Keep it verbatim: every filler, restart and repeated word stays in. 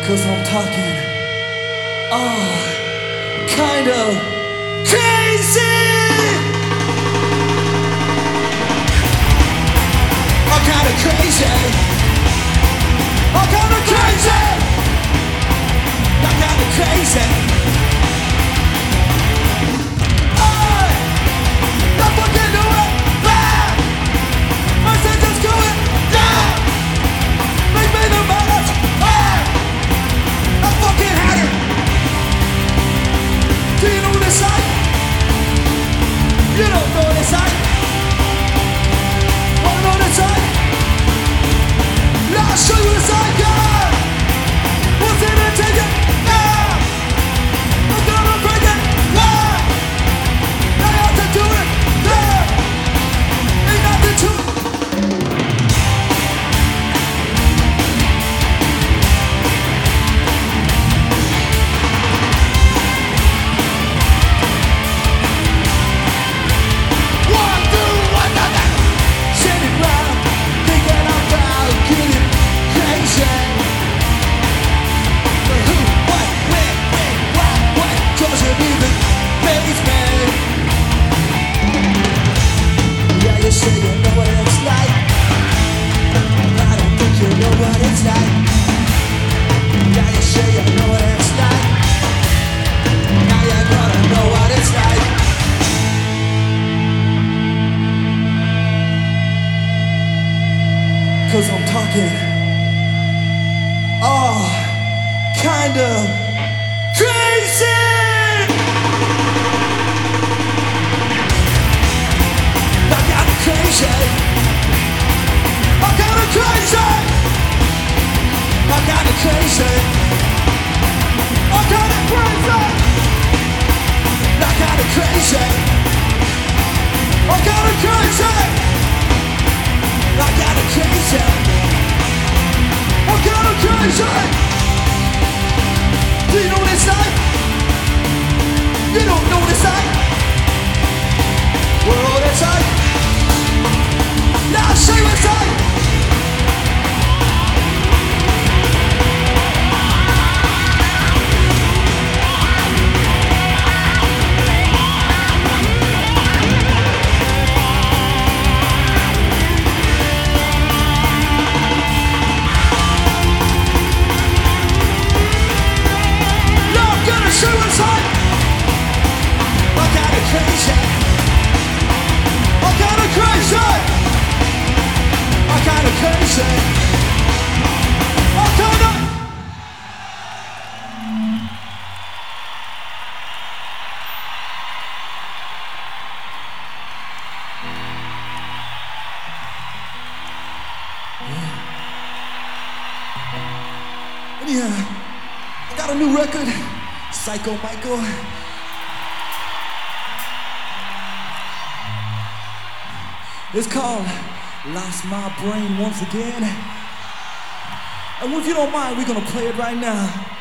Cause I'm talking, oh, kind of crazy. I'm kind of crazy. I'm kind of crazy. I'm kind of crazy. Oh, I fucking do it. Ah, my sentence going down. Make me the baddest. I fucking had it. Do you know this side? You don't know this side. Wanna know this side? I'll show you the side, girl. What's in it, take it? Yeah. I'm gonna break it. Yeah. I have to do it. Yeah. Ain't nothing to it. Cause I'm talking, oh, kind of crazy. I'm kinda crazy. I'm kinda crazy. I'm kinda crazy. I'm kinda crazy. I'm kinda crazy. I'm kinda crazy. I got a crazy. I got a crazy. Do you know this side? You don't know this side. We're on this side. Now I'll show you this side. Yeah, I got a new record, Psycho Michael. It's called Lost My Brain Once Again. And if you don't mind, we're gonna play it right now.